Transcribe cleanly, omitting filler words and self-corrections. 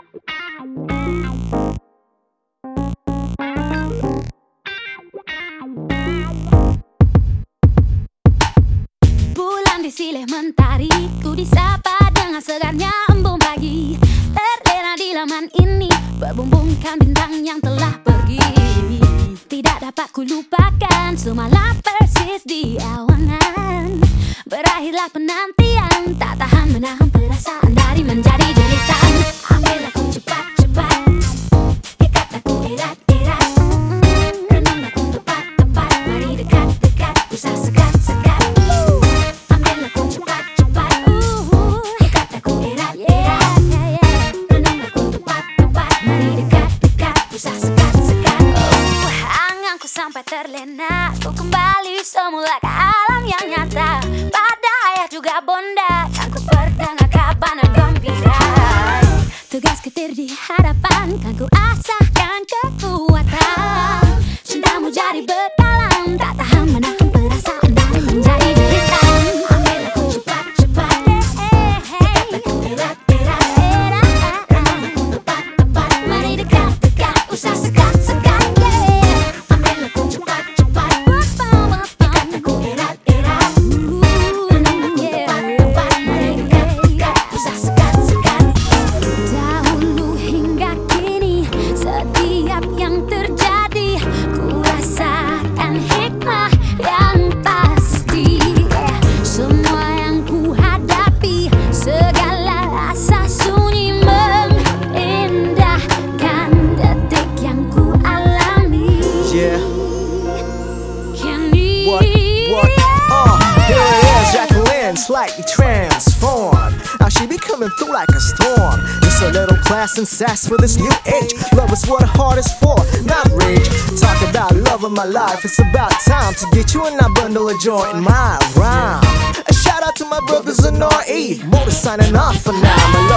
Bulan disilih mentari, ku disapa dengan segarnya embun pagi. Terlena di laman ini, berbumbungkan bintang yang telah pergi. Tidak dapat ku lupakan, semalam persis di awangan. Berakhirlah penantian, tak tahan menahan perasaan dari menjadi jeritan. Ambil aku cepat-cepat, ikat aku erat-erat. Renung aku tepat-tepat, mari dekat-dekat, usah sekat-sekat. Ambil aku cepat-cepat, ikat aku erat-erat. Renung aku tepat-tepat, mari dekat-dekat, usah sekat-sekat. Anganku sampai terlena, ku kembali semula ke alam yang nyata. Pada ayah juga bonda, kan ku berdengar kabar gembira. Tugas ketir di hadapan, kan ku asahkan kekuatan. Cintamu jadi berdalam, tak tahan menahan perasaan dari menjadi jeritan. Ambil aku cepat-cepat, ikat aku erat-erat. Renung aku tepat-tepat, mari dekat-dekat, usah sekat-sekat. Ambil aku cepat-cepat, ikat aku erat-erat. Renung aku tepat-tepat, mari dekat-dekat, usah sekat-sekat. Dahulu hingga kini, setiap yang terjadi, ku rasakan hikmah yang pasti. Semua yang ku hadapi, segala rasa sunyi mengindahkan detik yang ku alami. Yeah. Kini What? Here it is, Jacqueline, slightly transformed. Now she be coming through like a storm. Just a little class and sass for this new age. Love is what a heart is for, not rage. Talk about love of my life, it's about time to get you in that bundle of joy in my rhyme. A shout out to my brothers in RE. Motor signing off for now.